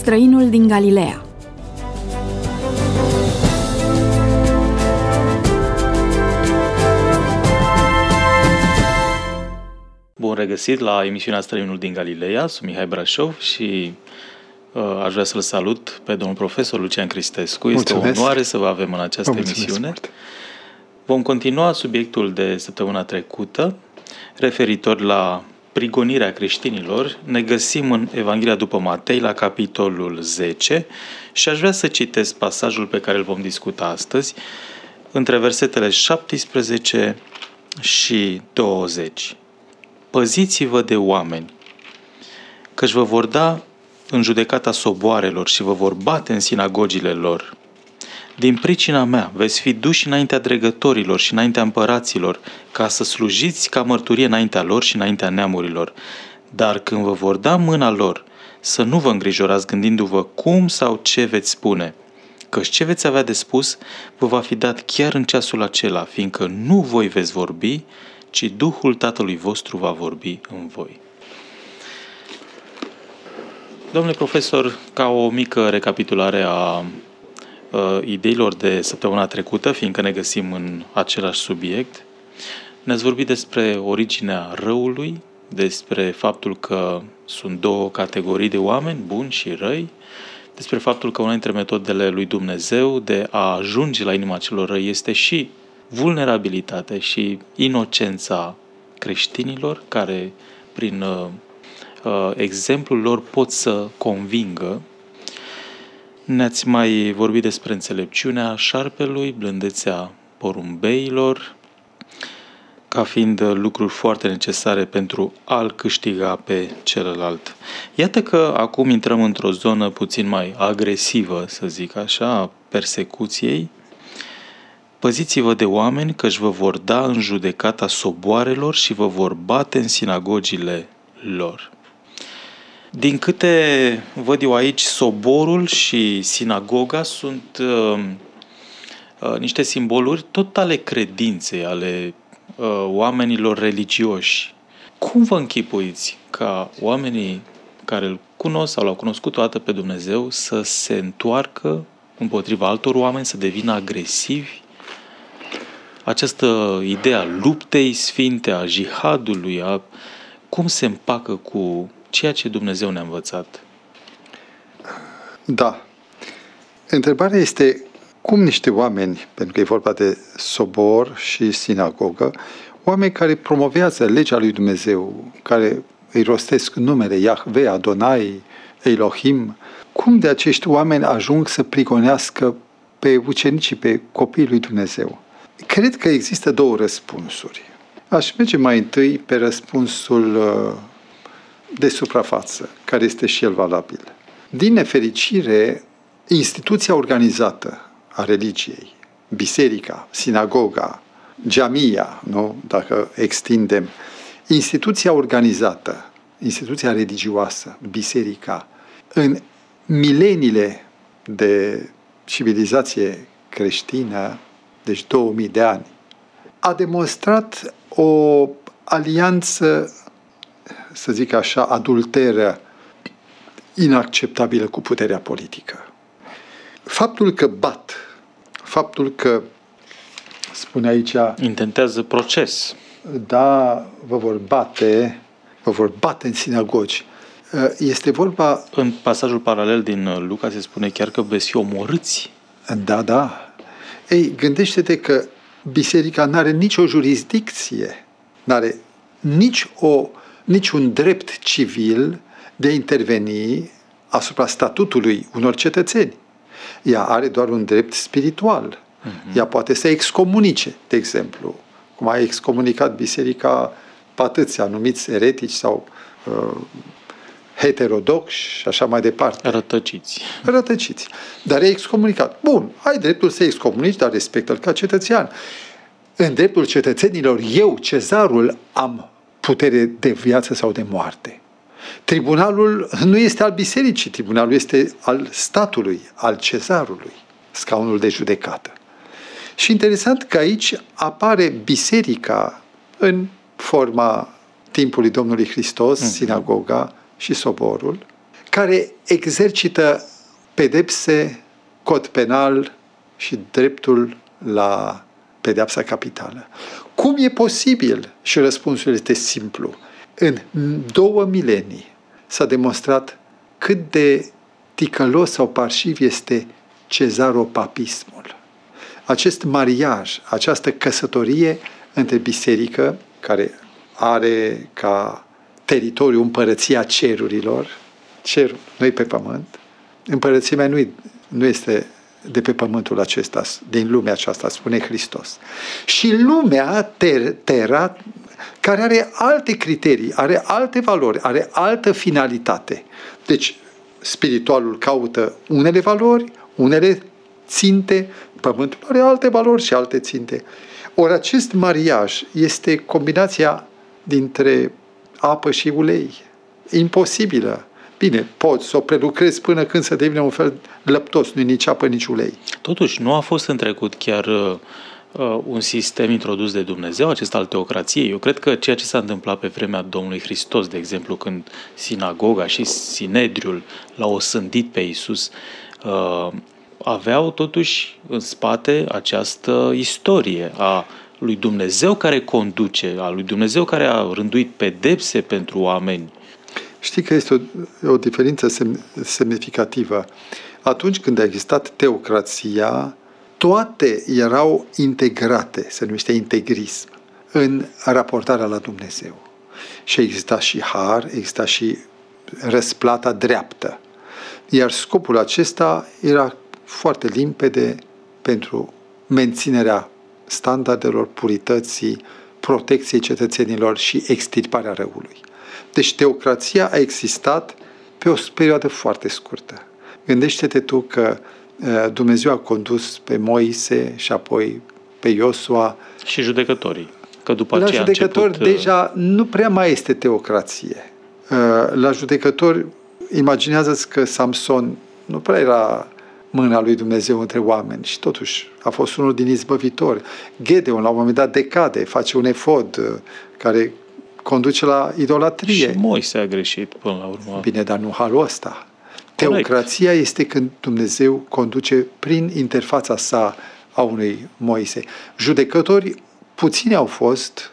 Străinul din Galileea. Bun regăsit la emisiunea Străinul din Galileea. Sunt Mihai Brașov și aș vrea să-l salut pe domnul profesor Lucian Cristescu. Este o onoare să vă avem în această emisiune. Vom continua subiectul de săptămâna trecută, referitor la prigonirea creștinilor. Ne găsim în Evanghelia după Matei, la capitolul 10, și aș vrea să citesc pasajul pe care îl vom discuta astăzi, între versetele 17 și 20. Păziți-vă de oameni, căci vă vor da în judecata soboarelor și vă vor bate în sinagogile lor. Din pricina mea veți fi duși înaintea dregătorilor și înaintea împăraților, ca să slujiți ca mărturie înaintea lor și înaintea neamurilor. Dar când vă vor da mâna lor, să nu vă îngrijorați gândindu-vă cum sau ce veți spune, căci ce veți avea de spus vă va fi dat chiar în ceasul acela, fiindcă nu voi veți vorbi, ci Duhul Tatălui vostru va vorbi în voi. Domnule profesor, ca o mică recapitulare a ideilor de săptămâna trecută, fiindcă ne găsim în același subiect, ne-ați vorbit despre originea răului, despre faptul că sunt două categorii de oameni, buni și răi, despre faptul că una dintre metodele lui Dumnezeu de a ajunge la inima celor răi este și vulnerabilitatea și inocența creștinilor, care prin exemplul lor pot să convingă. Ne-ați mai vorbit despre înțelepciunea șarpelui, blândețea porumbeilor, ca fiind lucruri foarte necesare pentru a-l câștiga pe celălalt. Iată că acum intrăm într-o zonă puțin mai agresivă, să zic așa, a persecuției. Păziți-vă de oameni, căci vă vor da în judecata soboarelor și vă vor bate în sinagogile lor. Din câte văd eu aici, soborul și sinagoga sunt niște simboluri tot ale credinței, ale oamenilor religioși. Cum vă închipuiți ca oamenii care îl cunosc sau l-au cunoscut o dată pe Dumnezeu să se întoarcă împotriva altor oameni, să devină agresivi? Această idee a luptei sfinte, a jihadului, cum se împacă cu ceea ce Dumnezeu ne-a învățat? Da. Întrebarea este cum niște oameni, pentru că e vorba de sobor și sinagogă, oameni care promovează legea lui Dumnezeu, care îi rostesc numele Iahve, Adonai, Elohim, cum de acești oameni ajung să prigonească pe ucenicii, pe copiii lui Dumnezeu? Cred că există două răspunsuri. Aș merge mai întâi pe răspunsul de suprafață, care este și el valabil. Din nefericire, instituția organizată a religiei, biserica, sinagoga, jamia, nu? Dacă extindem, instituția organizată, instituția religioasă, biserica, în mileniile de civilizație creștină, deci 2000 de ani, a demonstrat o alianță, să zic așa, adulteră, inacceptabilă cu puterea politică. Faptul că faptul că, spune aici, intentează proces. Da, vă vor bate în sinagogi. Este vorba... În pasajul paralel din Luca se spune chiar că veți fi omorâți. Da. Ei, gândește-te că biserica n-are nicio jurisdicție, n-are niciun drept civil de a interveni asupra statutului unor cetățeni. Ea are doar un drept spiritual. Ea poate să excomunice, de exemplu, cum a excomunicat biserica pe atâția numiți eretici sau heterodoxi și așa mai departe. Rătăciți. Dar e excomunicat. Bun, ai dreptul să excomunici, dar respectă-l ca cetățean. În dreptul cetățenilor, eu, cezarul, am putere de viață sau de moarte. Tribunalul nu este al bisericii, tribunalul este al statului, al cezarului, scaunul de judecată. Și interesant că aici apare biserica în forma timpului Domnului Hristos, sinagoga și soborul, care exercită pedepse, cod penal și dreptul la pedeapsa capitală. Cum e posibil? Și răspunsul este simplu. În 2 milenii s-a demonstrat cât de ticălos sau parșiv este cezaropapismul. Acest mariaj, această căsătorie între biserică, care are ca teritoriu împărăția cerurilor, cerul, noi pe pământ, împărăția mea nu este de pe pământul acesta, din lumea aceasta, spune Hristos. Și lumea, terra, care are alte criterii, are alte valori, are altă finalitate. Deci, spiritualul caută unele valori, unele ținte, pământul are alte valori și alte ținte. Ori acest mariaj este combinația dintre apă și ulei. Imposibilă. Bine, poți să o prelucrezi până când să devine un fel lăptos, nu-i nici apă, nici ulei. Totuși, nu a fost în trecut chiar un sistem introdus de Dumnezeu, acesta al teocrației. Eu cred că ceea ce s-a întâmplat pe vremea Domnului Hristos, de exemplu, când sinagoga și Sinedriul l-au osândit pe Iisus, aveau totuși în spate această istorie a lui Dumnezeu care conduce, a lui Dumnezeu care a rânduit pedepse pentru oameni. Știi că este o diferență semnificativă. Atunci când a existat teocrația, toate erau integrate, se numește integrism, în raportarea la Dumnezeu. Și exista și har, exista și răsplata dreaptă. Iar scopul acesta era foarte limpede pentru menținerea standardelor, purității, protecției cetățenilor și extirparea răului. Deci teocrația a existat pe o perioadă foarte scurtă. Gândește-te tu că Dumnezeu a condus pe Moise și apoi pe Iosua. Și judecătorii. Că după la aceea judecători deja nu prea mai este teocrație. La judecători, imaginează-ți că Samson nu prea era mâna lui Dumnezeu între oameni și totuși a fost unul din izbăvitori. Gedeon la un moment dat decade, face un efod care conduce la idolatrie. Și Moise a greșit până la urmă. Bine, dar nu halul ăsta. Teocrația este când Dumnezeu conduce prin interfața sa a unui Moise. Judecători puțini au fost,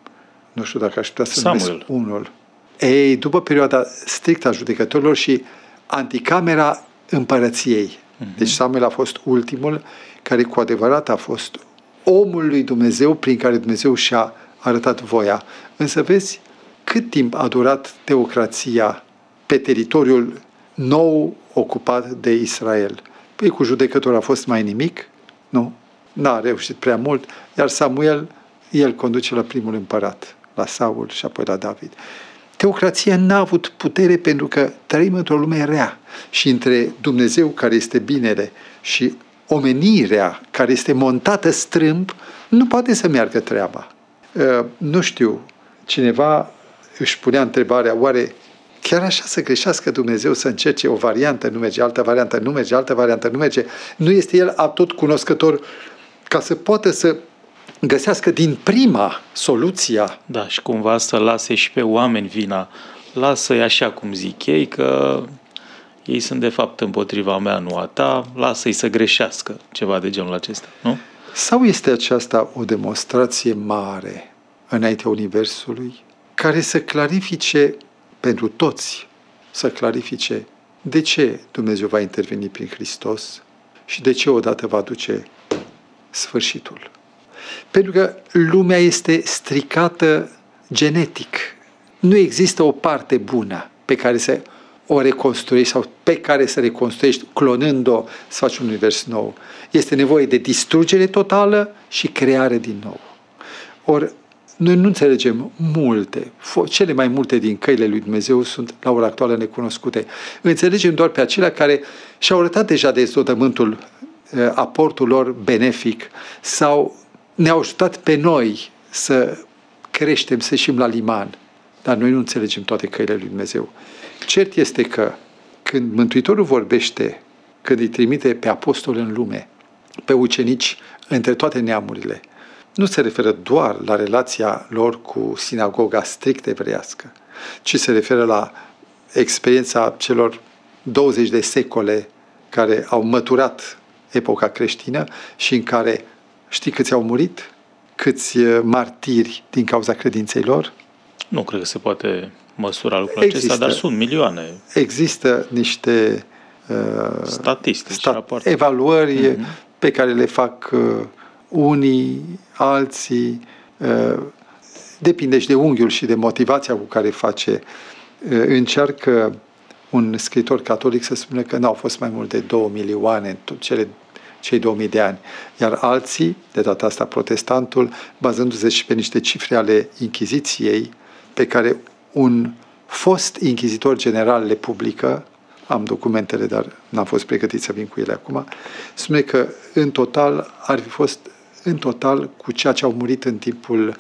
nu știu dacă aș putea să numesc unul. Ei, după perioada strictă a judecătorilor și anticamera împărăției. Deci Samuel a fost ultimul care cu adevărat a fost omul lui Dumnezeu prin care Dumnezeu și-a arătat voia. Însă vezi cât timp a durat teocrația pe teritoriul nou ocupat de Israel. Păi cu judecător a fost mai nimic, nu? N-a reușit prea mult, iar Samuel, el conduce la primul împărat, la Saul și apoi la David. Teocrația n-a avut putere pentru că trăim într-o lume rea și între Dumnezeu care este binele și omenirea care este montată strâmb, nu poate să meargă treaba. Nu știu, cineva își punea întrebarea, oare chiar așa să greșească Dumnezeu să încerce o variantă, nu merge, altă variantă, nu merge, altă variantă, nu merge? Nu este El atot cunoscător ca să poată să găsească din prima soluția? Da, și cumva să lase și pe oameni vina. Lasă-i așa cum zic ei, că ei sunt de fapt împotriva mea, nu a ta, lasă-i să greșească, ceva de genul acesta, nu? Sau este aceasta o demonstrație mare înaintea Universului, care să clarifice pentru toți, să clarifice de ce Dumnezeu va interveni prin Hristos și de ce odată va duce sfârșitul. Pentru că lumea este stricată genetic. Nu există o parte bună pe care să o reconstruiești sau pe care să reconstruiești clonând-o să faci un univers nou. Este nevoie de distrugere totală și creare din nou. Ori noi nu înțelegem multe. Cele mai multe din căile lui Dumnezeu sunt la ora actuală necunoscute. Înțelegem doar pe acelea care și-au arătat deja de zodământul aportul lor benefic sau ne-au ajutat pe noi să creștem, să ieșim la liman. Dar noi nu înțelegem toate căile lui Dumnezeu. Cert este că când Mântuitorul vorbește, când îi trimite pe apostoli în lume, pe ucenici între toate neamurile, nu se referă doar la relația lor cu sinagoga strict evreiască, ci se referă la experiența celor 20 de secole care au măturat epoca creștină și în care știi câți au murit? Câți martiri din cauza credinței lor? Nu cred că se poate măsura lucrul acesta, dar sunt milioane. Există niște statistici, evaluări pe care le fac unii, alții, depinde și de unghiul și de motivația cu care face. Încearcă un scriitor catolic să spună că n-au fost mai mult de 2 milioane în cei 2000 de ani. Iar alții, de data asta protestantul, bazându-se și pe niște cifre ale Inchiziției, pe care un fost inchizitor general le publică, am documentele, dar n-am fost pregătit să vin cu ele acum, spune că în total ar fi fost cu ceea ce au murit în timpul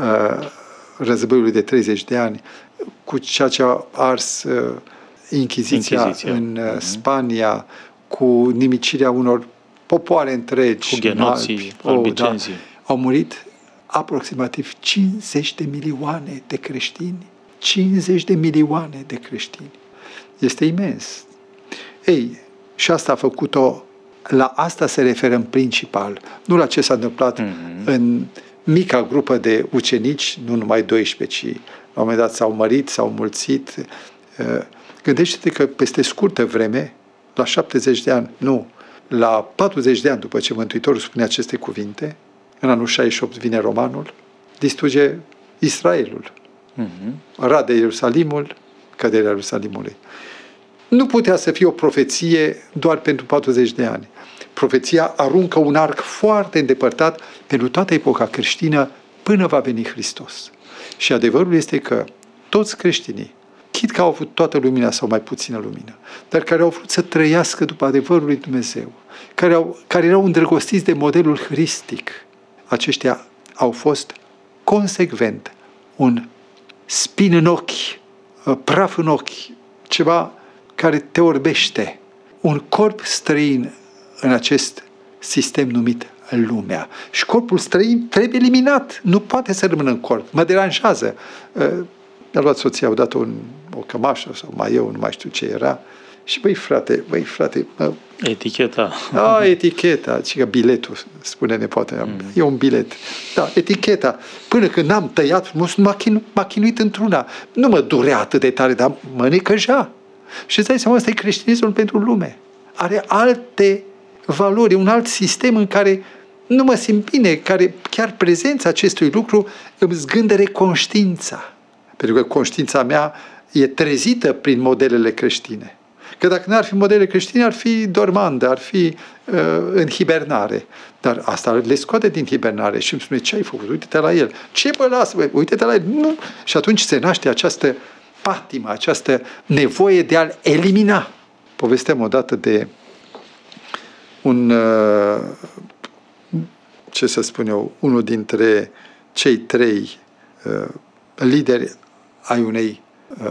războiului de 30 de ani, cu ceea ce a ars Inchiziția în Spania, cu nimicirea unor popoare întregi, cu genoții, albicenzii. Au murit aproximativ 50 de milioane de creștini. 50 de milioane de creștini. Este imens. Ei, și asta a făcut-o, la asta se referă în principal, nu la ce s-a întâmplat în mica grupă de ucenici, nu numai 12, ci la un moment dat s-au mărit, s-au mulțit. Gândește-te că peste scurtă vreme, la 70 de ani, la 40 de ani după ce Mântuitorul spune aceste cuvinte, în anul 68 vine Romanul, distruge Israelul. Rade Ierusalimul, căderea Ierusalimului. Nu putea să fie o profeție doar pentru 40 de ani. Profeția aruncă un arc foarte îndepărtat pentru toată epoca creștină până va veni Hristos. Și adevărul este că toți creștinii, chit că au avut toată lumina sau mai puțină lumină, dar care au vrut să trăiască după adevărul lui Dumnezeu, care erau îndrăgostiți de modelul hristic, aceștia au fost consecvent un spin în ochi, praf în ochi, ceva care te orbește, un corp străin în acest sistem numit lumea. Și corpul străin trebuie eliminat, nu poate să rămână în corp, mă deranjează. Mi-a luat soția, au dat o cămașă sau maieu, nu mai știu ce era, și băi frate, eticheta. Eticheta, că biletul, spune nepoata, e un bilet. Da, eticheta. Până când n-am tăiat frumos, m-a chinuit într-una. Nu mă durea atât de tare, dar mă necăja. Și îți dai seama, ăsta e creștinismul pentru lume. Are alte valori, un alt sistem în care nu mă simt bine, care chiar prezența acestui lucru îmi zgândere conștiința. Pentru că conștiința mea e trezită prin modelele creștine. Că dacă n-ar fi modele creștine, ar fi dormandă, ar fi în hibernare. Dar asta le scoate din hibernare și îmi spune, ce ai făcut? Uite-te la el. Ce bă, lasă, uite-te la el. Nu. Și atunci se naște această patimă, această nevoie de a-l elimina. Povesteam odată de un, ce să spun eu, unul dintre cei 3 lideri ai unei,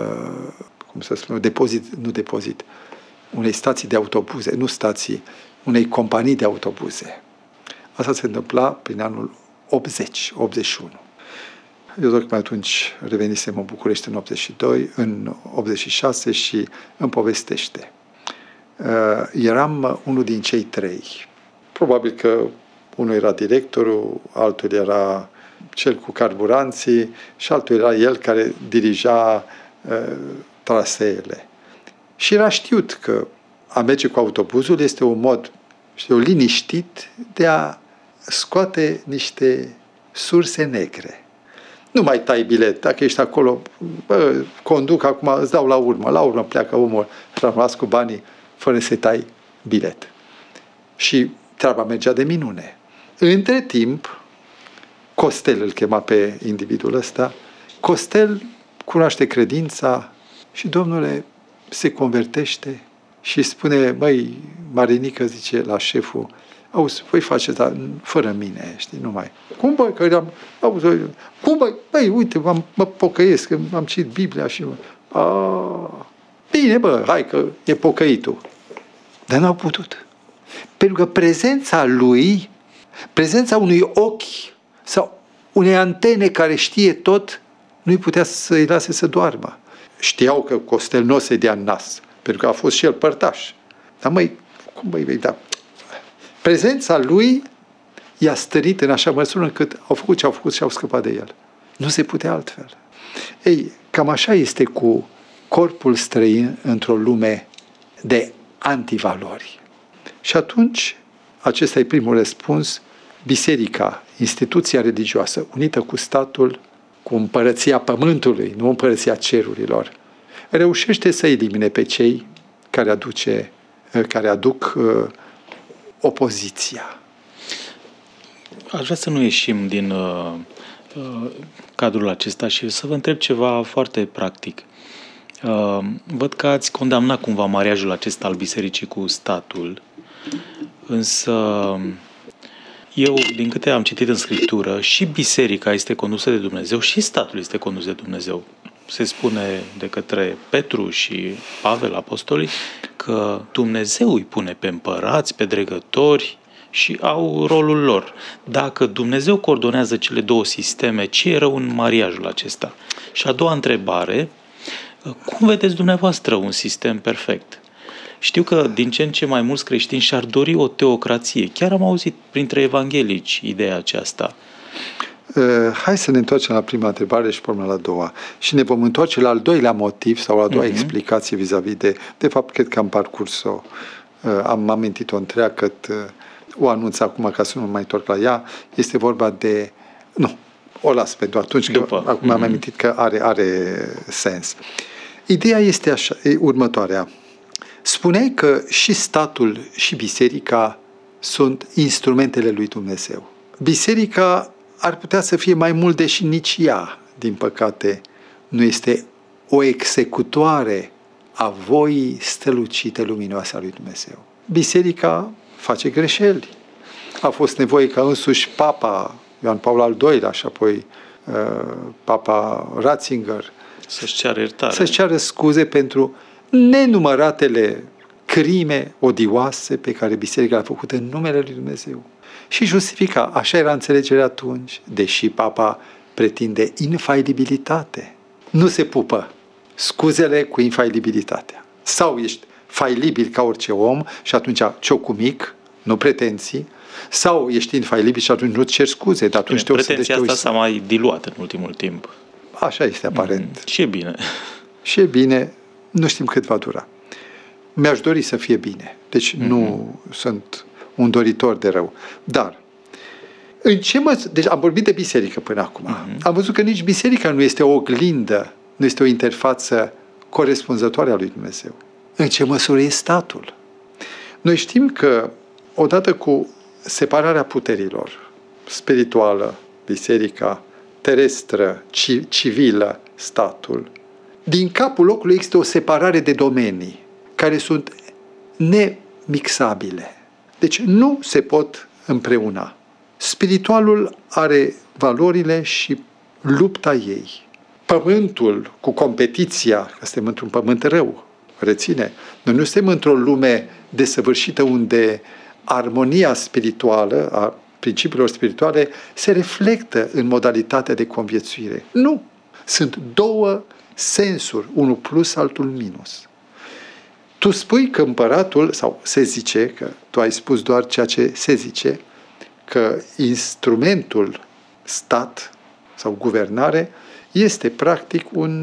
unei stații de autobuze, unei companii de autobuze. Asta se întâmpla prin anul 81. Eu tocmai atunci revenisem în București în 86 și îmi povestește. Eram unul din cei 3. Probabil că unul era directorul, altul era cel cu carburanții și altul era el care dirija traseele. Și era știut că a merge cu autobuzul este un mod, liniștit de a scoate niște surse negre. Nu mai tai bilet. Dacă ești acolo, conduc acum, îți dau la urmă pleacă omul, rămas cu banii fără să tai bilet. Și treaba mergea de minune. Între timp, Costel îl chema pe individul ăsta, Costel cunoaște credința și, domnule, se convertește și spune, măi, Marinică, zice la șeful, auzi, voi face, dar fără mine, știi, nu mai. Cum, băi, că eram, auzi, cum, băi, uite, mă pocăiesc, că am citit Biblia și bine, bă, hai că e pocăitul. Dar n-au putut. Pentru că prezența lui, prezența unui ochi sau unei antene care știe tot, nu-i putea să-i lase să doarmă. Știau că Costel nu o să-i dea în nas, pentru că a fost și el părtaș. Dar cum vei da? Prezența lui i-a stărit în așa măsură încât au făcut ce au făcut și au scăpat de el. Nu se putea altfel. Ei, cam așa este cu corpul străin într-o lume de antivalori. Și atunci, acesta e primul răspuns, biserica, instituția religioasă, unită cu statul, cu împărăția pământului, nu împărăția cerurilor, reușește să elimine pe cei care aduc opoziția. Aș vrea să nu ieșim din cadrul acesta și să vă întreb ceva foarte practic. Văd că ați condamnat cumva mariajul acesta al bisericii cu statul, însă eu, din câte am citit în Scriptură, și biserica este condusă de Dumnezeu și statul este condus de Dumnezeu. Se spune de către Petru și Pavel, apostolii, că Dumnezeu îi pune pe împărați, pe dregători și au rolul lor. Dacă Dumnezeu coordonează cele două sisteme, ce e rău în mariajul acesta? Și a doua întrebare, cum vedeți dumneavoastră un sistem perfect? Știu că din ce în ce mai mulți creștini și-ar dori o teocrație. Chiar am auzit printre evanghelici ideea aceasta. Hai să ne întoarcem la prima întrebare și până la a doua. Și ne vom întoarce la al doilea motiv sau la a doua explicație vis-a-vis de fapt, cred că am parcurs-o. Am amintit-o întreagă, o anunț acum ca să nu mai întorc la ea. Este vorba de... Nu, o las pentru atunci, că acum am amintit că are sens. Ideea este așa, următoarea. Spuneai că și statul și biserica sunt instrumentele lui Dumnezeu. Biserica ar putea să fie mai mult, deși nici ea, din păcate, nu este o executoare a voii strălucite luminoase a lui Dumnezeu. Biserica face greșeli. A fost nevoie ca însuși Papa Ioan Paul al II-lea și apoi Papa Ratzinger să-și ceară iertare. Să-și ceară scuze pentru nenumăratele crime odioase pe care biserica le-a făcut în numele lui Dumnezeu. Și justifica, așa era înțelegerea atunci, deși Papa pretinde infailibilitate. Nu se pupă scuzele cu infailibilitatea. Sau ești failibil ca orice om și atunci ciocul mic, nu pretenții, sau ești infailibil și atunci nu-ți ceri scuze. Dar atunci pretenția asta s-a mai diluat în ultimul timp. Așa este aparent. Și e bine. Și e bine, nu știm cât va dura. Mi-aș dori să fie bine. Deci nu sunt un doritor de rău. Dar, deci am vorbit de biserică până acum. Am văzut că nici biserica nu este o oglindă, nu este o interfață corespunzătoare a lui Dumnezeu. În ce măsură e statul? Noi știm că, odată cu separarea puterilor, spirituală, biserica, terestră, civilă, statul, din capul locului există o separare de domenii care sunt nemixabile. Deci nu se pot împreuna. Spiritualul are valorile și lupta ei. Pământul cu competiția, că suntem într-un pământ rău, reține, noi nu suntem într-o lume desăvârșită unde armonia spirituală, a principiilor spirituale, se reflectă în modalitatea de conviețuire. Nu! Sunt două sensuri, unul plus, altul minus. Tu spui că împăratul, sau se zice, că tu ai spus doar ceea ce se zice, că instrumentul stat sau guvernare este practic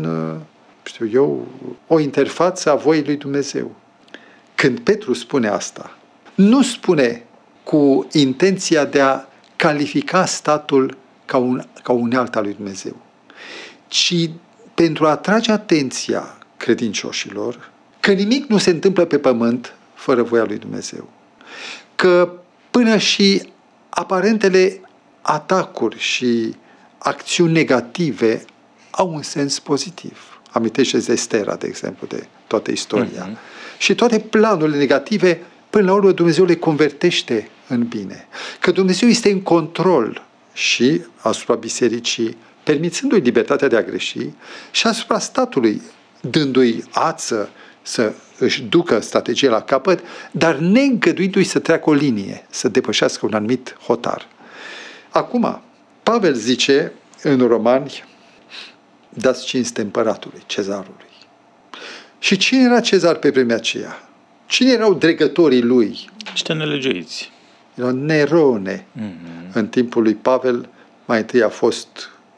o interfață a voii lui Dumnezeu. Când Petru spune asta, nu spune cu intenția de a califica statul ca unealta lui Dumnezeu, ci pentru a atrage atenția credincioșilor că nimic nu se întâmplă pe pământ fără voia lui Dumnezeu. Că până și aparentele atacuri și acțiuni negative au un sens pozitiv. Amintește-ți de Estera, de exemplu, de toată istoria. Și toate planurile negative, până la urmă, Dumnezeu le convertește în bine. Că Dumnezeu este în control și asupra bisericii, permițându-i libertatea de a greși, și asupra statului, dându-i ață să își ducă strategia la capăt, dar neîngăduindu-i să treacă o linie, să depășească un anumit hotar. Acum, Pavel zice în Romani, dați cinste împăratului, cezarului. Și cine era Cezar pe vremea aceea? Cine erau dregătorii lui? Niște nelegiuiți. Erau Nerone. În timpul lui Pavel, mai întâi a fost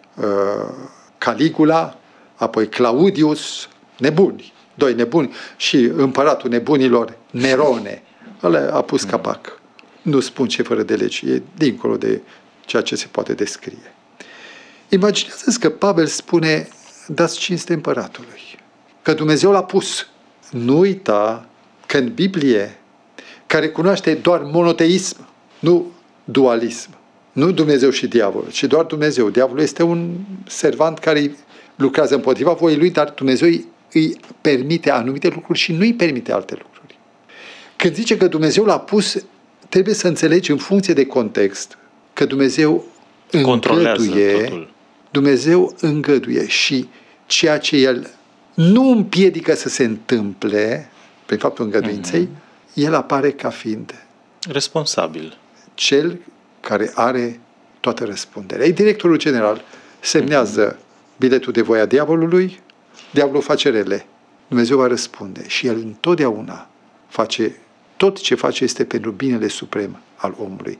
Caligula, apoi Claudius, nebuni, doi nebuni, și împăratul nebunilor, Nerone. Ăla a pus capac. Nu spun ce fără de legi, e dincolo de ceea ce se poate descrie. Imaginează-ți că Pavel spune, dați cinste împăratului, că Dumnezeu l-a pus. Nu uita că în Biblie, care cunoaște doar monoteism, nu dualism, nu Dumnezeu și diavolul, ci doar Dumnezeu. Diavolul este un servant care lucrează împotriva voii lui, dar Dumnezeu îi permite anumite lucruri și nu îi permite alte lucruri. Când zice că Dumnezeu l-a pus, trebuie să înțelegi în funcție de context că Dumnezeu îngăduie, totul. Dumnezeu îngăduie și ceea ce El nu împiedică să se întâmple, prin faptul îngăduinței, El apare ca fiind responsabil. Cel care are toată răspunderea. Ei, directorul general semnează biletul de voia diavolului, diavolul face rele. Dumnezeu va răspunde și El întotdeauna face, tot ce face este pentru binele suprem al omului.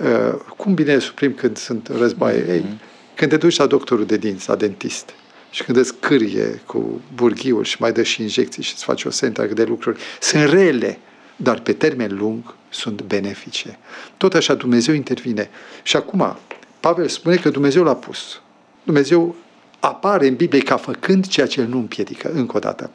Cum binele suprem când sunt războaie? Ei, când te duci la doctorul de dinți, la dentist, și când îți cârie cu burghiul și mai dă și injecții și îți face o serie de lucruri, sunt rele, dar pe termen lung sunt benefice. Tot așa Dumnezeu intervine. Și acum, Pavel spune că Dumnezeu l-a pus. Dumnezeu apare în Biblie ca făcând ceea ce El nu împiedică. Încă o dată.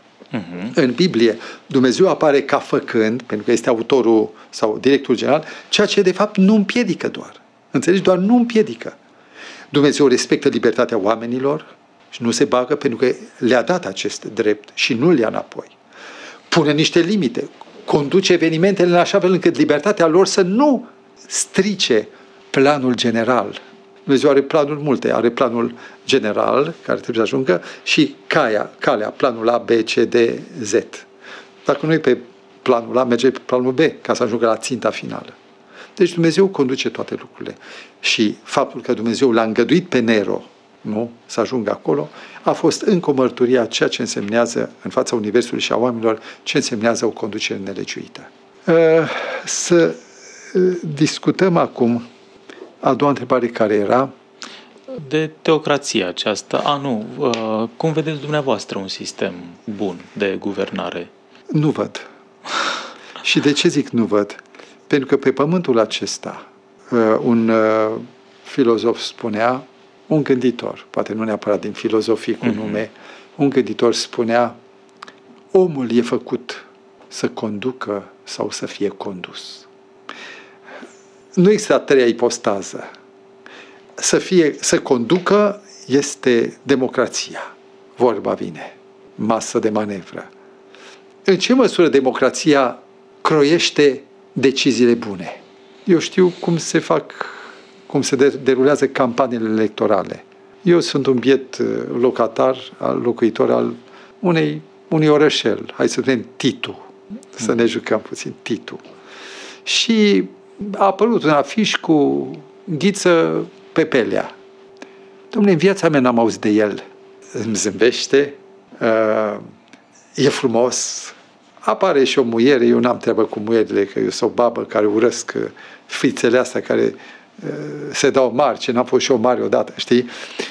În Biblie, Dumnezeu apare ca făcând, pentru că este autorul sau directorul general, ceea ce de fapt nu împiedică doar. Înțelegi? Doar nu împiedică. Dumnezeu respectă libertatea oamenilor și nu se bagă pentru că le-a dat acest drept și nu le-a înapoi. Pune niște limite, conduce evenimentele în așa fel încât libertatea lor să nu strice planul general. Dumnezeu are planuri multe, are planul general care trebuie să ajungă și calea, planul A, B, C, D, Z. Dacă nu e pe planul A, merge pe planul B ca să ajungă la ținta finală. Deci Dumnezeu conduce toate lucrurile. Și faptul că Dumnezeu l-a îngăduit pe Nero, nu, să ajungă acolo, a fost încă o mărturie a ceea ce însemnează în fața Universului și a oamenilor, ce însemnează o conducere nelegiuită. Să discutăm acum a doua întrebare care era de teocrația aceasta. Cum vedeți dumneavoastră un sistem bun de guvernare? Nu văd. Și de ce zic nu văd? Pentru că pe pământul acesta un filozof spunea, un gânditor, poate nu neapărat din filozofie cu nume, un gânditor spunea, omul e făcut să conducă sau să fie condus. Nu există a treia ipostază. Să conducă este democrația. Vorba vine. Masă de manevră. În ce măsură democrația croiește deciziile bune? Eu știu cum se derulează campaniile electorale. Eu sunt un biet locuitor al unui orășel. Hai să vedem Titu. Să ne jucăm puțin Titu. Și a apărut un afiș cu Ghiță Pepelea. Dom'le, în viața mea n-am auzit de el. Îmi zâmbește, e frumos, apare și o muiere, eu n-am treabă cu muierile, că eu sunt o babă care urăsc fițele astea care se dau mari, ce n-am fost și o mare odată, știi?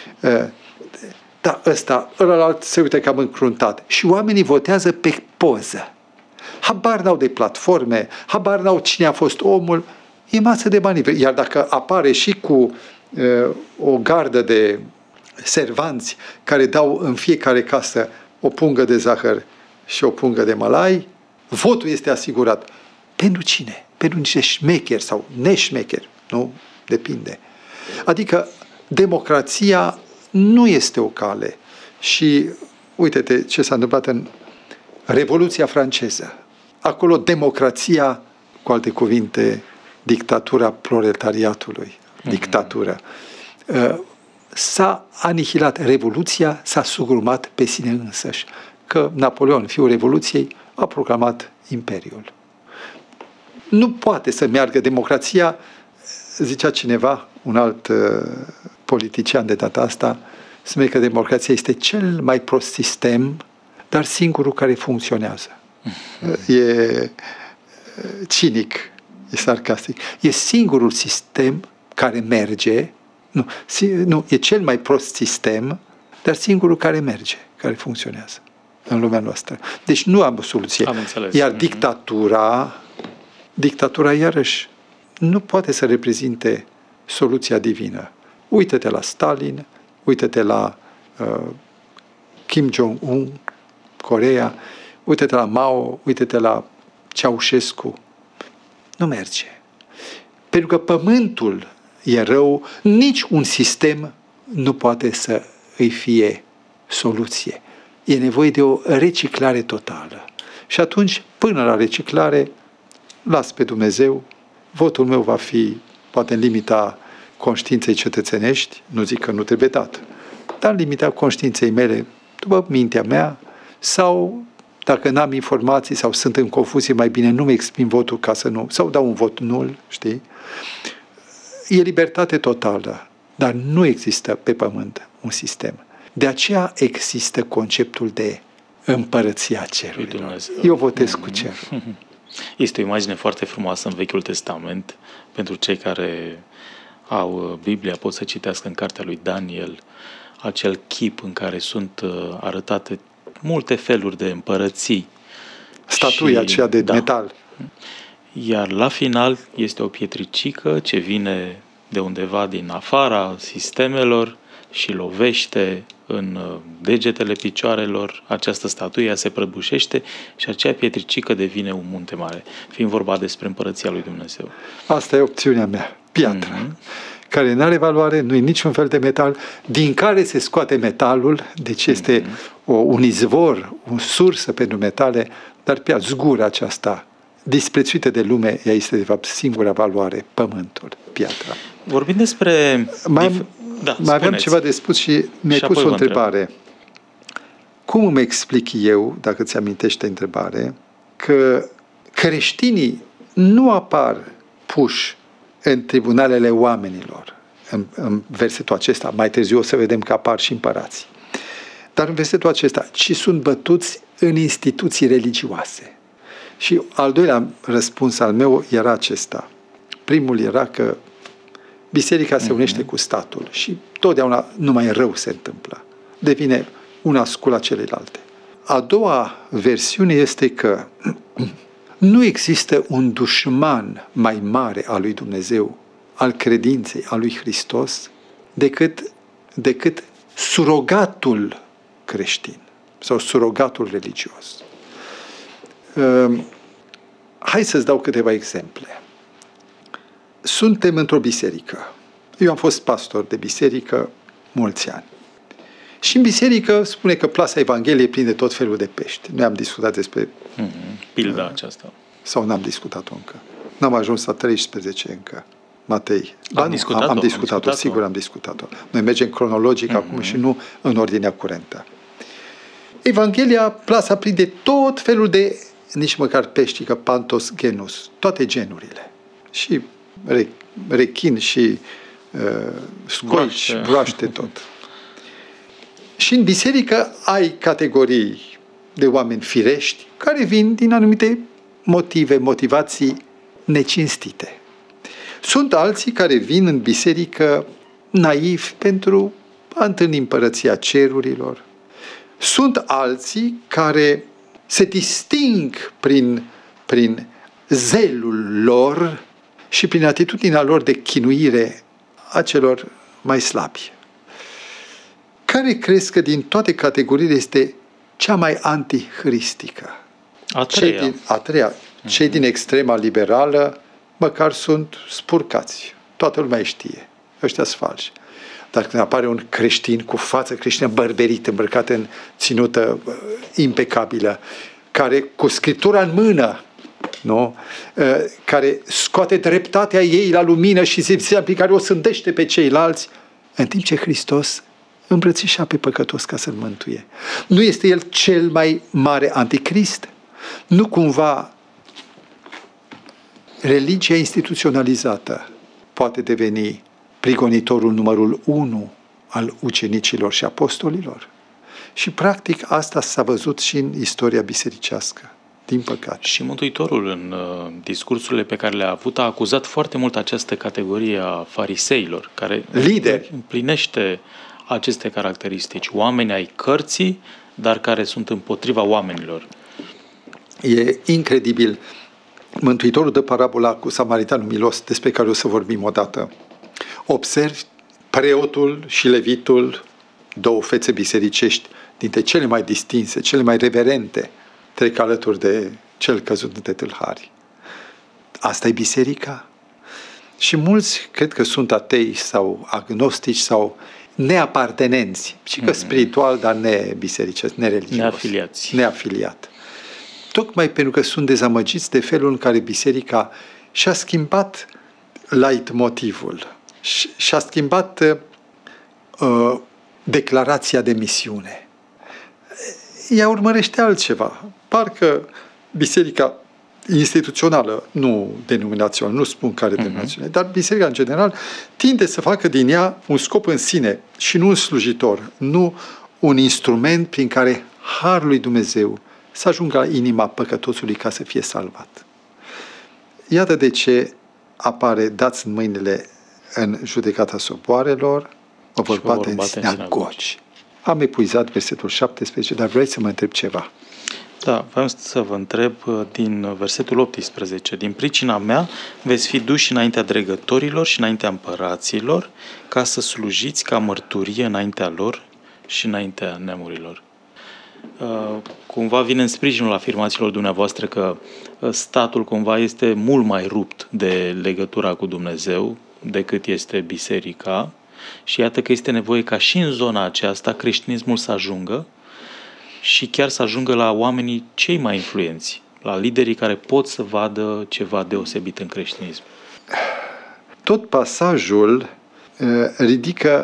Dar ălalt se uită cam încruntat. Și oamenii votează pe poză. Habar n-au de platforme, habar n-au cine a fost omul, e masă de manivre. Iar dacă apare și cu o gardă de servanți care dau în fiecare casă o pungă de zahăr și o pungă de mălai, votul este asigurat. Pentru cine? Pentru niște șmecheri sau neșmecheri. Nu? Depinde. Adică democrația nu este o cale. Și uite-te ce s-a întâmplat în Revoluția franceză. Acolo democrația, cu alte cuvinte, dictatura proletariatului, dictatură, s-a anihilat. Revoluția s-a sugrumat pe sine însăși. Că Napoleon, fiul Revoluției, a proclamat imperiul. Nu poate să meargă democrația, zicea cineva, un alt politician de data asta, spune că democrația este cel mai prost sistem dar singurul care funcționează. E cinic, e sarcastic. E singurul sistem care merge, nu, e cel mai prost sistem, dar singurul care merge, care funcționează în lumea noastră. Deci nu am o soluție. Am înțeles. Iar dictatura iarăși nu poate să reprezinte soluția divină. Uită-te la Stalin, uită-te la Kim Jong-un, Coreea, uită-te la Mao, uită-te la Ceaușescu. Nu merge. Pentru că pământul e rău, nici un sistem nu poate să îi fie soluție. E nevoie de o reciclare totală. Și atunci, până la reciclare, las pe Dumnezeu, votul meu va fi, poate în limita conștiinței cetățenești, nu zic că nu trebuie dat, dar în limita conștiinței mele, după mintea mea, sau dacă n-am informații sau sunt în confuzie, mai bine nu-mi exprim votul ca să nu, sau dau un vot nul, știi? E libertate totală, dar nu există pe pământ un sistem. De aceea există conceptul de împărăția cerurilor. Eu votez cu cer. Este o imagine foarte frumoasă în Vechiul Testament. Pentru cei care au Biblia, pot să citească în cartea lui Daniel acel chip în care sunt arătate multe feluri de împărății. Statuia aceea de metal. Iar la final este o pietricică ce vine de undeva din afara sistemelor și lovește în degetele picioarelor, această statuie se prăbușește și acea pietricică devine un munte mare, fiind vorba despre împărăția lui Dumnezeu. Asta e opțiunea mea, piatră, care nu are valoare, nu e niciun fel de metal, din care se scoate metalul, deci este un izvor, o sursă pentru metale, dar zgura aceasta, disprețuită de lume, ea este de fapt singura valoare, pământul, piatra. Vorbind despre... Mai aveam ceva de spus și mi-ai pus o întrebare. Cum îmi explic eu, dacă ți amintește întrebare, că creștinii nu apar puși în tribunalele oamenilor, în versetul acesta, mai târziu o să vedem că apar și împărații, dar în versetul acesta, ci sunt bătuți în instituții religioase. Și al doilea răspuns al meu era acesta. Primul era că biserica se unește cu statul și totdeauna numai rău se întâmplă. Devine una scula celelalte. A doua versiune este că nu există un dușman mai mare al lui Dumnezeu, al credinței, al lui Hristos, decât surogatul creștin sau surogatul religios. Hai să-ți dau câteva exemple. Suntem într-o biserică. Eu am fost pastor de biserică mulți ani. Și în biserică spune că plasa Evangheliei prinde tot felul de pești. Noi am discutat despre... pilda aceasta. Sau n-am discutat-o încă. N-am ajuns la 13 încă. Matei. Am discutat-o, sigur am discutat-o. Noi mergem cronologic acum și nu în ordinea curentă. Evanghelia, plasa prinde tot felul de, nici măcar pești, pantos genus, toate genurile. Și rechin și scoici, broaște tot. Și în biserică ai categorii de oameni firești care vin din anumite motivații necinstite. Sunt alții care vin în biserică naivi pentru a întâlni împărăția cerurilor. Sunt alții care se disting prin zelul lor și prin atitudinea lor de chinuire a celor mai slabi. Care crezi că din toate categoriile este cea mai antihristică? A treia. Cei din extrema liberală măcar sunt spurcați. Toată lumea știe. Ăștia sunt falși. Dar când apare un creștin cu față creștină bărberit, îmbrăcat în ținută impecabilă, care cu Scriptura în mână, nu? Care scoate dreptatea ei la lumină și pe care o sândește pe ceilalți, în timp ce Hristos îmbrățișa pe păcătos ca să-l mântuie. Nu este el cel mai mare anticrist? Nu cumva religia instituționalizată poate deveni prigonitorul numărul 1 al ucenicilor și apostolilor? Și practic asta s-a văzut și în istoria bisericească, din păcate. Și Mântuitorul, în discursurile pe care le-a avut, a acuzat foarte mult această categorie a fariseilor, care Lideri. împlinește aceste caracteristici. Oameni ai cărții, dar care sunt împotriva oamenilor. E incredibil. Mântuitorul dă parabola cu samaritanul milos, despre care o să vorbim odată. Observi preotul și levitul, două fețe bisericești, dintre cele mai distinse, cele mai reverente, trec alături de cel căzut de tâlhari. Asta e biserica? Și mulți cred că sunt atei sau agnostici sau neapartenenți, și că spiritual, dar nebisericesc, nereligios. Neafiliat. Tocmai pentru că sunt dezamăgiți de felul în care biserica și-a schimbat leitmotivul, și-a schimbat declarația de misiune. Ea urmărește altceva. Parcă biserica instituțională, nu denominațională, nu spun care denominațională, dar biserica în general tinde să facă din ea un scop în sine și nu un slujitor, nu un instrument prin care harul lui Dumnezeu să ajungă la inima păcătosului ca să fie salvat. Iată de ce apare: dați în mâinile în judecata soboarelor, vă vor bate în sinagogi. Am epuizat versetul 17, dar vrei să mă întreb ceva. Da, vreau să vă întreb din versetul 18. Din pricina mea veți fi duși înaintea dregătorilor și înaintea împăraților, ca să slujiți ca mărturie înaintea lor și înaintea neamurilor. Cumva vine în sprijinul afirmațiilor dumneavoastră că statul cumva este mult mai rupt de legătura cu Dumnezeu decât este biserica, și iată că este nevoie ca și în zona aceasta creștinismul să ajungă și chiar să ajungă la oamenii cei mai influenți, la liderii care pot să vadă ceva deosebit în creștinism. Tot pasajul ridică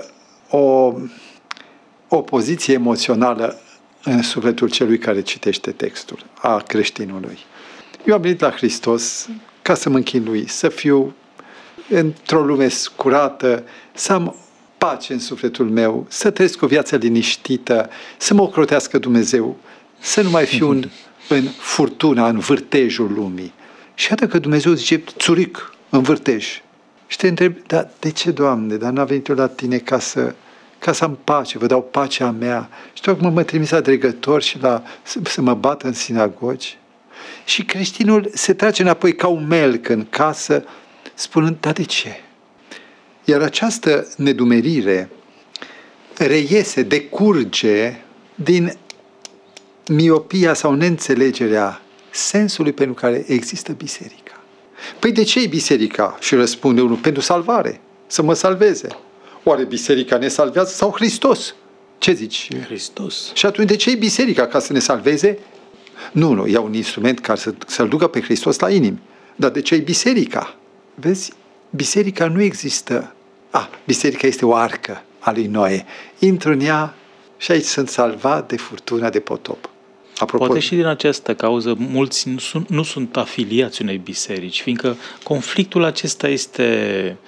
o poziție emoțională în sufletul celui care citește textul, a creștinului. Eu am venit la Hristos ca să mă închin lui, să fiu într-o lume curată, să am pace în sufletul meu, să trăiesc o viață liniștită, să mă ocrotească Dumnezeu, să nu mai fiu în furtuna, în vârtejul lumii. Și iată că Dumnezeu zice: țuric, în vârtej. Și te întreb: dar de ce, Doamne? Dar n-am venit eu la tine ca să am pace, vă dau pacea mea. Și tocmai mă trimis la dregători și să mă bată în sinagogi. Și creștinul se trage înapoi ca un melc în casă, spunând: dar de ce? Iar această nedumerire reiese, decurge din miopia sau neînțelegerea sensului pentru care există biserica. Păi de ce e biserica? Și răspunde unul: pentru salvare, să mă salveze. Oare biserica ne salvează sau Hristos? Ce zici? Hristos. Și atunci de ce e biserica? Ca să ne salveze? Nu, e un instrument care să-L ducă pe Hristos la inimi. Dar de ce e biserica? Vezi? Biserica nu există. Biserica este o arcă a lui Noe. Intru în ea și aici sunt salvat de furtuna de potop. Poate și din această cauză mulți nu sunt afiliați unei biserici, fiindcă conflictul acesta este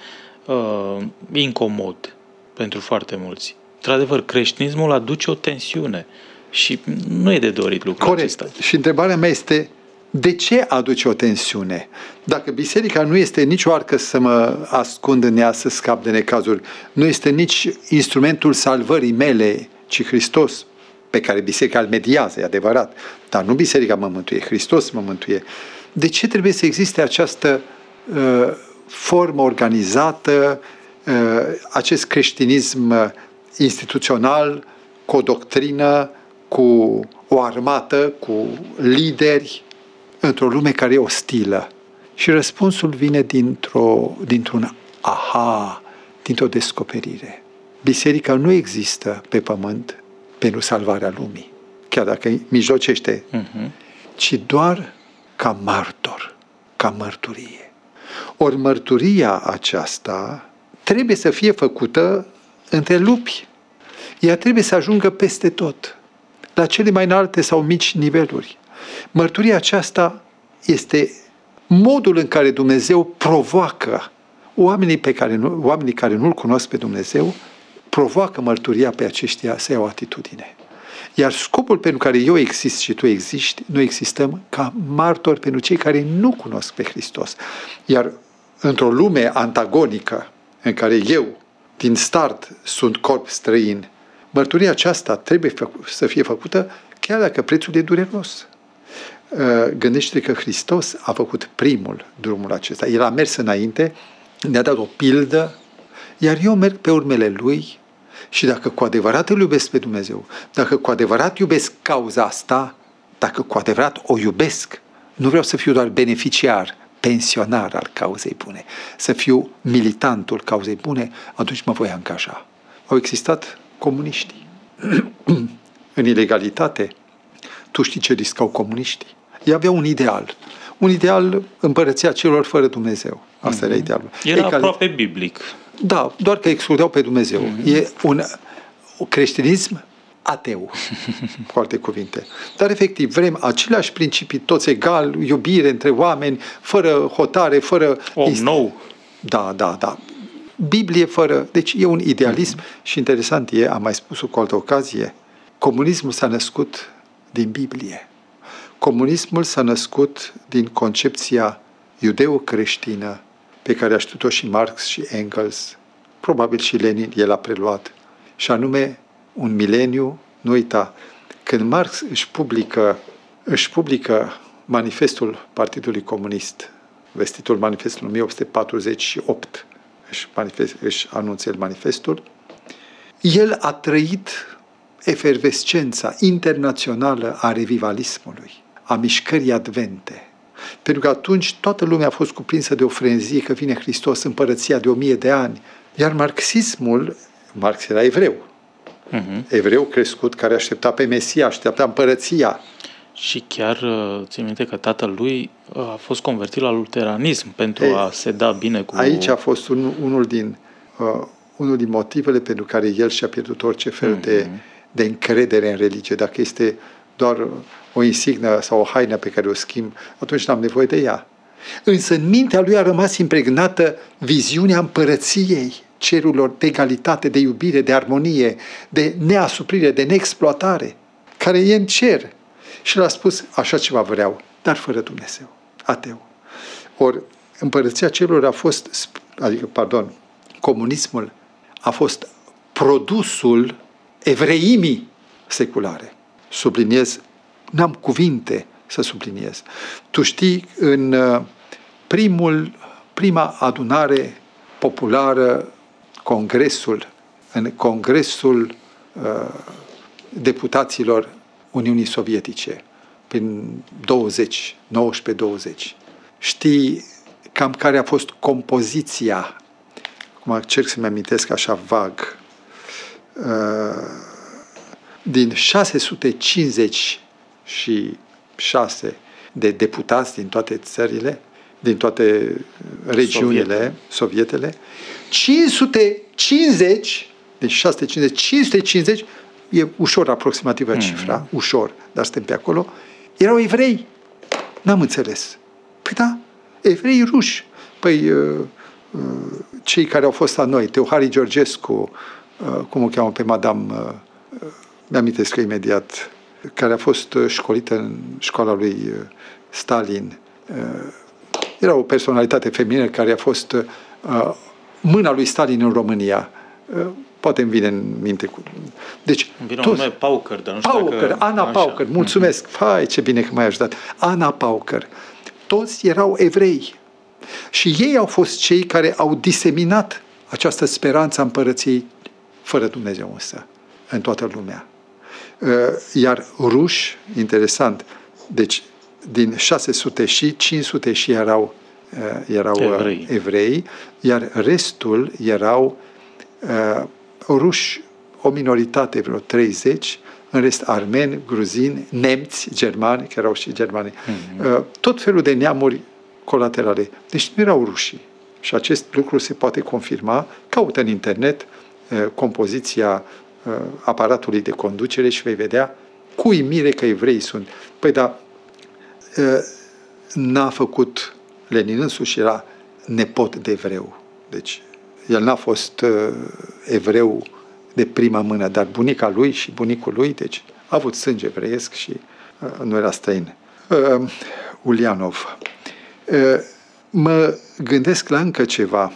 incomod pentru foarte mulți. Într-adevăr, creștinismul aduce o tensiune și nu e de dorit lucrul acesta. Și întrebarea mea este: de ce aduce o tensiune? Dacă biserica nu este nici o arcă să mă ascund în ea, să scap de necazuri, nu este nici instrumentul salvării mele, ci Hristos, pe care biserica îl mediază, e adevărat, dar nu biserica mă mântuie, Hristos mă mântuie. De ce trebuie să existe această formă organizată, acest creștinism instituțional, cu o doctrină, cu o armată, cu lideri, într-o lume care e ostilă? Și răspunsul vine dintr-un aha, dintr-o descoperire. Biserica nu există pe pământ pentru salvarea lumii, chiar dacă mijlocește, ci doar ca martor, ca mărturie. Ori mărturia aceasta trebuie să fie făcută între lupi. Ea trebuie să ajungă peste tot, la cele mai înalte sau mici niveluri. Mărturia aceasta este modul în care Dumnezeu provoacă oamenii care nu-L cunosc pe Dumnezeu, provoacă mărturia pe aceștia să iau atitudine. Iar scopul pentru care eu exist și tu existi, noi existăm ca martori pentru cei care nu cunosc pe Hristos. Iar într-o lume antagonică, în care eu, din start, sunt corp străin, mărturia aceasta trebuie să fie făcută chiar dacă prețul e dureros. Gândește că Hristos a făcut primul drumul acesta. El a mers înainte, ne-a dat o pildă, iar eu merg pe urmele Lui și dacă cu adevărat îl iubesc pe Dumnezeu, dacă cu adevărat iubesc cauza asta, dacă cu adevărat o iubesc, nu vreau să fiu doar beneficiar, pensionar al cauzei bune, să fiu militantul cauzei bune, atunci mă voi angaja. Au existat comuniștii. În ilegalitate, tu știi ce riscau comuniștii? Ei aveau un ideal împărăția celor fără Dumnezeu. Asta era idealul. Era aproape biblic. Da, doar că excludeau pe Dumnezeu. E un creștinism ateu, cu alte cuvinte. Dar efectiv vrem aceleași principii, toți egal, iubire între oameni, fără hotare, fără... Om nou. Da. Biblie fără... Deci e un idealism și interesant e, am mai spus-o cu altă ocazie, comunismul s-a născut din Biblie. Comunismul s-a născut din concepția iudeo-creștină pe care a știut-o și Marx și Engels, probabil și Lenin, el a preluat, și anume un mileniu, nu uita, când Marx își publică manifestul Partidului Comunist, vestitul manifestul 1848, își anunță el manifestul, el a trăit efervescența internațională a revivalismului, a mișcării advente. Pentru că atunci toată lumea a fost cuprinsă de o frenzie că vine Hristos, împărăția de 1000 de ani. Iar Marx era evreu. Evreu crescut care aștepta pe Mesia, aștepta împărăția. Și chiar țin minte că tatăl lui a fost convertit la luteranism pentru a se da bine cu... Aici a fost unul din motivele pentru care el și-a pierdut orice fel de încredere în religie. Dacă este doar o insignă sau o haină pe care o schimb, atunci n-am nevoie de ea. Însă în mintea lui a rămas impregnată viziunea împărăției cerurilor, de egalitate, de iubire, de armonie, de neasuprire, de neexploatare, care e în cer. Și l-a spus, așa ceva vreau, dar fără Dumnezeu, ateu. Ori împărăția cerurilor comunismul a fost produsul evreimii seculare. Subliniez, n-am cuvinte să subliniez. Tu știi, în prima adunare populară, în Congresul Deputaților Uniunii Sovietice, prin 19-20, știi cam care a fost compoziția, acum încerc să-mi amintesc așa vag, din 656 de deputați din toate țările, din toate regiunile sovietele, 550, deci 650, 550, e ușor aproximativă cifra, ușor, dar suntem pe acolo, erau evrei. N-am înțeles. Păi da, evrei ruși. Păi cei care au fost la noi, Teohari Georgescu, cum o cheamă pe madame, mi-amintesc că imediat, care a fost școlită în școala lui Stalin. Era o personalitate feminină care a fost mâna lui Stalin în România. Poate îmi vine în minte. Deci, îmi vine un nume Pauker, dar nu știu dacă... Ana Pauker, mulțumesc. Fai, ce bine că m-ai ajutat. Ana Pauker. Toți erau evrei. Și ei au fost cei care au diseminat această speranță a împărăției fără Dumnezeu însă, în toată lumea. Iar ruși, interesant, deci din 600 și 500 și erau evrei, iar restul erau ruși, o minoritate, vreo 30, în rest armeni, gruzini, nemți, germani, că erau și germani, tot felul de neamuri colaterale. Deci nu erau rușii. Și acest lucru se poate confirma. Caută în internet compoziția aparatului de conducere și vei vedea cu uimire că evrei sunt. Păi da, n-a făcut Lenin însuși, era nepot de evreu. Deci el n-a fost evreu de prima mână, dar bunica lui și bunicul lui, deci A avut sânge evreiesc și nu era străin. Ulianov. Mă gândesc la încă ceva.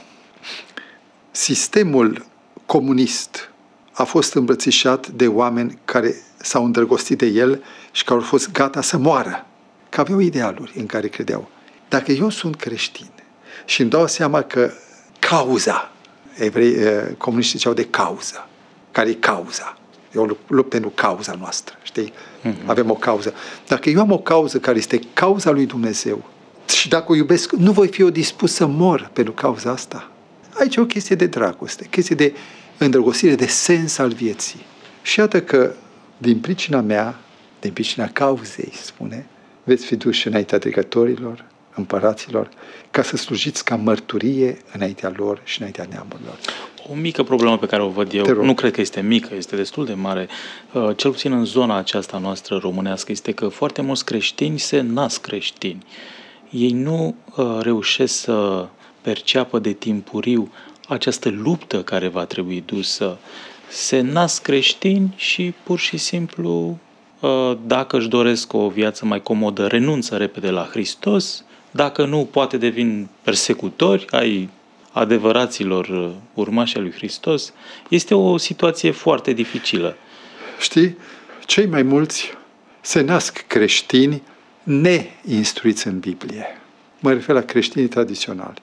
Sistemul comunist a fost îmbrățișat de oameni care s-au îndrăgostit de el și care au fost gata să moară, că aveau idealuri în care credeau. Dacă eu sunt creștin și îmi dau seama că cauza, comuniștii ziceau de cauză, care e cauza? Eu lupt pentru cauza noastră, știi? Avem o cauză. Dacă eu am o cauză care este cauza lui Dumnezeu și dacă o iubesc, nu voi fi eu dispus să mor pentru cauza asta. Aici e o chestie de dragoste, chestie de îndrăgostire, de sens al vieții. Și iată că din pricina mea, din pricina cauzei, spune, veți fi duși înaintea trecătorilor, împăraților, ca să slujiți ca mărturie înaintea lor și înaintea neamurilor. O mică problemă pe care o văd eu, nu cred că este mică, este destul de mare, cel puțin în zona aceasta noastră românească, este că foarte mulți creștini se nasc creștini. Ei nu reușesc să perceapă de timpuriu această luptă care va trebui dusă. Se nasc creștini și pur și simplu, dacă își doresc o viață mai comodă, renunță repede la Hristos, dacă nu, poate devin persecutori ai adevăraților urmași ai lui Hristos. Este o situație foarte dificilă. Știi, cei mai mulți se nasc creștini neinstruiți în Biblie. Mă refer la creștinii tradiționali.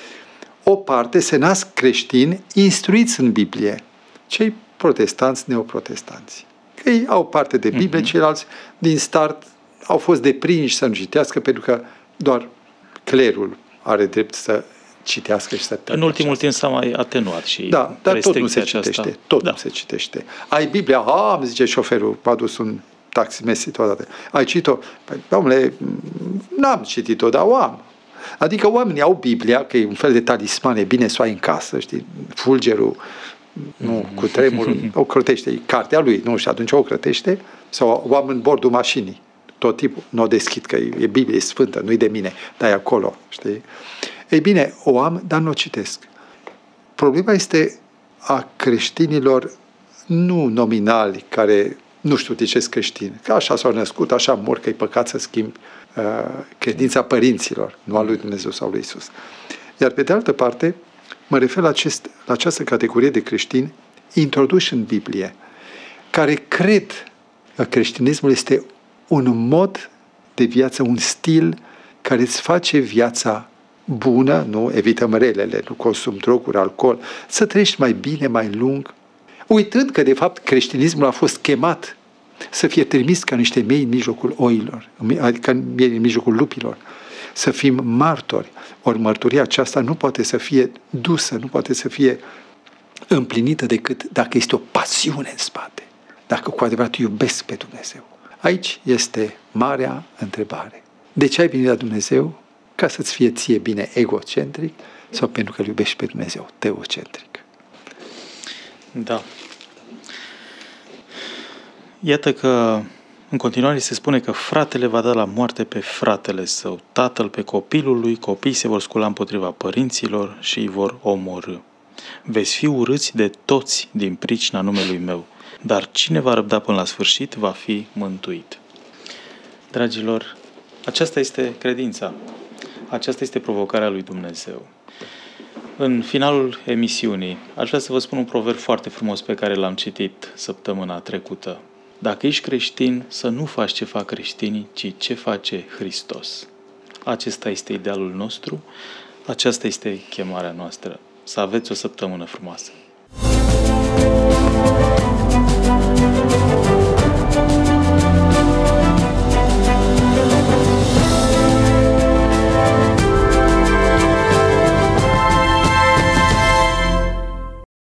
O parte se nasc creștini instruiți în Biblie, cei protestanți, neoprotestanți. Că ei au parte de Biblie, ceilalți din start au fost deprinși să nu citească pentru că doar clerul are drept să citească și să în ultimul timp s-a mai atenuat și da, dar tot nu se citește. Tot nu se citește. Ai Biblia, îmi zice șoferul, m-a dus un taximesit toată. Ai citit-o? Păi, domnule, n-am citit-o, dar o am. Adică oamenii au Biblia, că e un fel de talisman, e bine să o ai în casă, știi? Fulgerul, nu, cu tremurul, o crotește, e cartea lui, nu, și atunci o crotește, sau o am în bordul mașinii. Tot tipul, nu o deschid, că e Biblie, e sfântă, nu-i de mine, dar e acolo, știi? Ei bine, o am, dar nu o citesc. Problema este a creștinilor nu nominali, care nu știu de ce sunt creștini, că așa s-au născut, așa mor, că e păcat să schimbi credința părinților, nu a lui Dumnezeu sau lui Iisus. Iar pe de altă parte, mă refer la această categorie de creștini introduși în Biblie, care cred că creștinismul este un mod de viață, un stil care îți face viața bună, nu? Evităm relele, nu consum droguri, alcool, să trăiești mai bine, mai lung, uitând că de fapt creștinismul a fost chemat să fie trimis ca niște miei în mijlocul oilor, adică miei în mijlocul lupilor, să fim martori. Ori mărturia aceasta nu poate să fie dusă, nu poate să fie împlinită decât dacă este o pasiune în spate, dacă cu adevărat iubesc pe Dumnezeu. Aici este marea întrebare. De ce ai venit la Dumnezeu? Ca să-ți fie ție bine egocentric sau pentru că îl iubești pe Dumnezeu teocentric? Da. Iată că în continuare se spune că fratele va da la moarte pe fratele său, tatăl pe copilul lui, copiii se vor scula împotriva părinților și îi vor omorî. Veți fi urâți de toți din pricina numelui meu, dar cine va răbda până la sfârșit va fi mântuit. Dragilor, aceasta este credința. Aceasta este provocarea lui Dumnezeu. În finalul emisiunii, aș vrea să vă spun un proverb foarte frumos pe care l-am citit săptămâna trecută. Dacă ești creștin, să nu faci ce fac creștinii, ci ce face Hristos. Acesta este idealul nostru, aceasta este chemarea noastră. Să aveți o săptămână frumoasă.